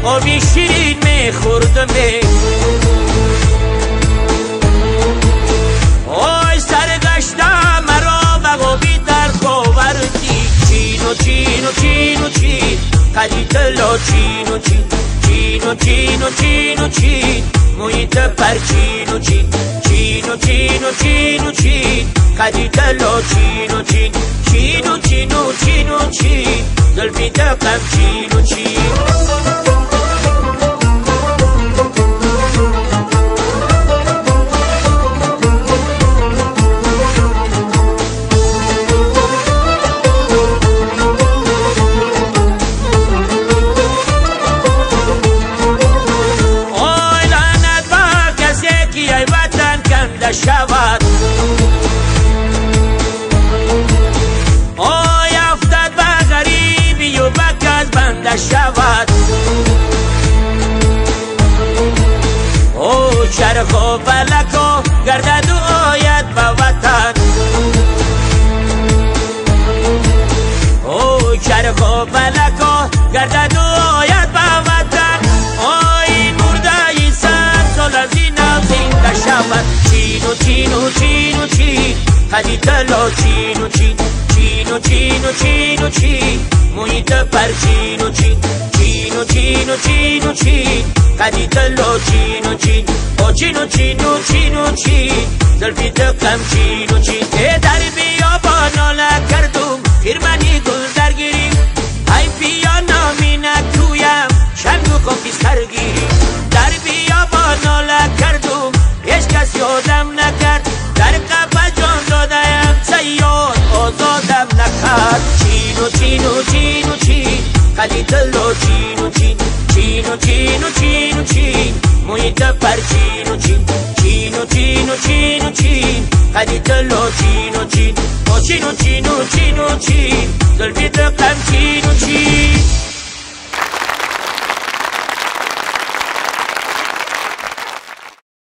آبی شیرین میخوردم آی سرگشتم مرا و آبی در خاوردی چین و چین و چین و چین قدی تلا چین و چین چین و چین و چین و چین محیط پر چین و چین چین و چین و چین و چین قدی تلا چین و چین چین و چین و چین و چین زلفی تقم چین و چین شود آی افتاد به غریبی و بک از بنده شود او چرخ و فلک و گردد و آید به وطن او چرخ و فلک و گردد و آید به وطن آی مرده ای صد سال از این زنده شود چین و چین و چین و چین قدی تلا چین و چین چین و چین و چین و چین محیط پر چین و چین چین و چین و چین و چین قدی تلا چین و چین و چین و چین و چین و چین زلفی تقم چین و چین در بیابان نکردم خیرمنی گل درگیری ای بیا نامی نکویم شنگ و کافی سرگیری در بیابان نکردم هیچ کس یادم نکرد در قفس جان دادم صیاد آزادم نکرد چین و چین و چین و چین قدی تلا چین و چین چین و چین و چین و چین محیط پر چین و چین چین و چین و چین و چین قدی تلا چین و چین و چین و چین و چین و چین زلفی تقم چین و چین